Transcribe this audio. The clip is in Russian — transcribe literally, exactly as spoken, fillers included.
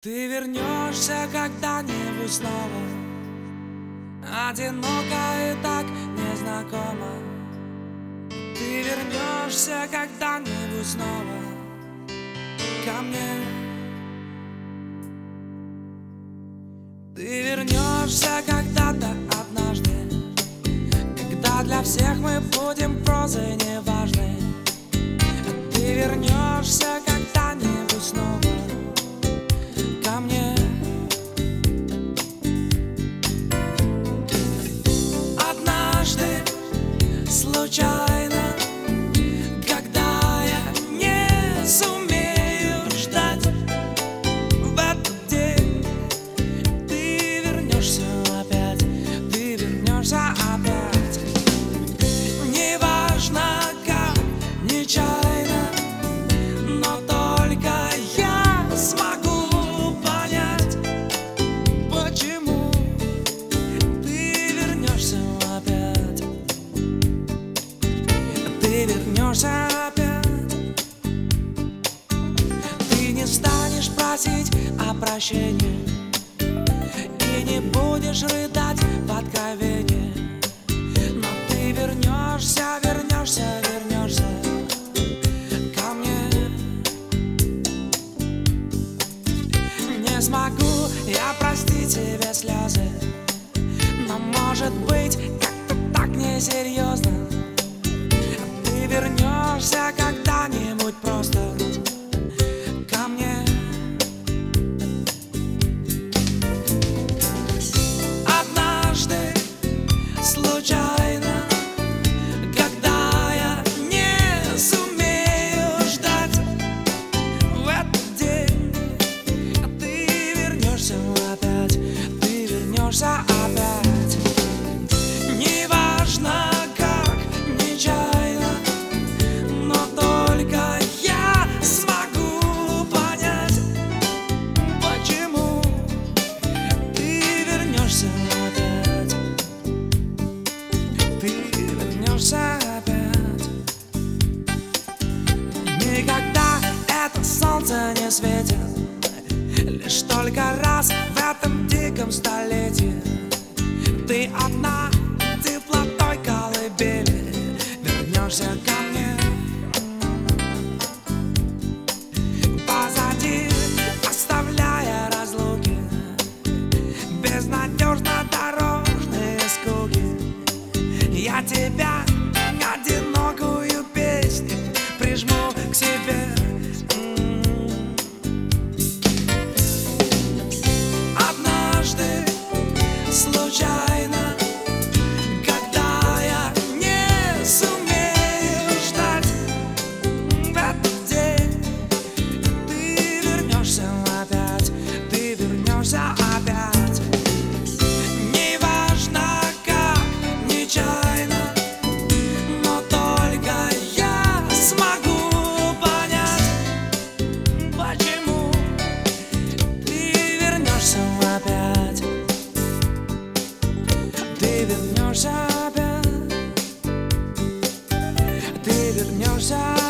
Ты вернешься когда-нибудь снова, одиноко и так незнакомо. Ты вернешься когда-нибудь снова ко мне. Ты вернешься когда-то однажды, когда для всех мы будем прозой неважной. Ты вернешься когда-нибудь снова ко мне. Однажды случайно, когда я не сумею ждать, в этот день ты вернешься опять, ты вернешься опять. Неважно как, нечаянно, но только я смогу понять, почему ты вернешься опять. Ты вернешься опять. Ты не станешь просить о прощении и не будешь рыдать в откровении, но ты вернешься, вернешься, вернешься ко мне. Не смогу я простить тебе слезы, но может быть как-то так несерьезно. Ты вернешься когда-нибудь просто ко мне. Однажды случайно, когда я не сумею ждать, в этот день ты вернешься опять, ты вернешься опять. Неважно как, нечаянно, но только я смогу понять, почему ты вернешься опять. Ты вернешься опять. Никогда это солнце не светит, лишь только раз в этом диком столетии. Ты одна в теплотой колыбели вернешься ко мне. Позади оставляя разлуки, безнадежно дорожные скуки, я тебя, одинокую песню, прижму к себе. Однажды случайно, когда я не сумею ждать, в этот день ты вернешься опять, ты вернешься опять. Неважно как, нечаянно, но только я смогу понять, почему ты вернешься опять. Ты вернешься опять. Ты вернешься.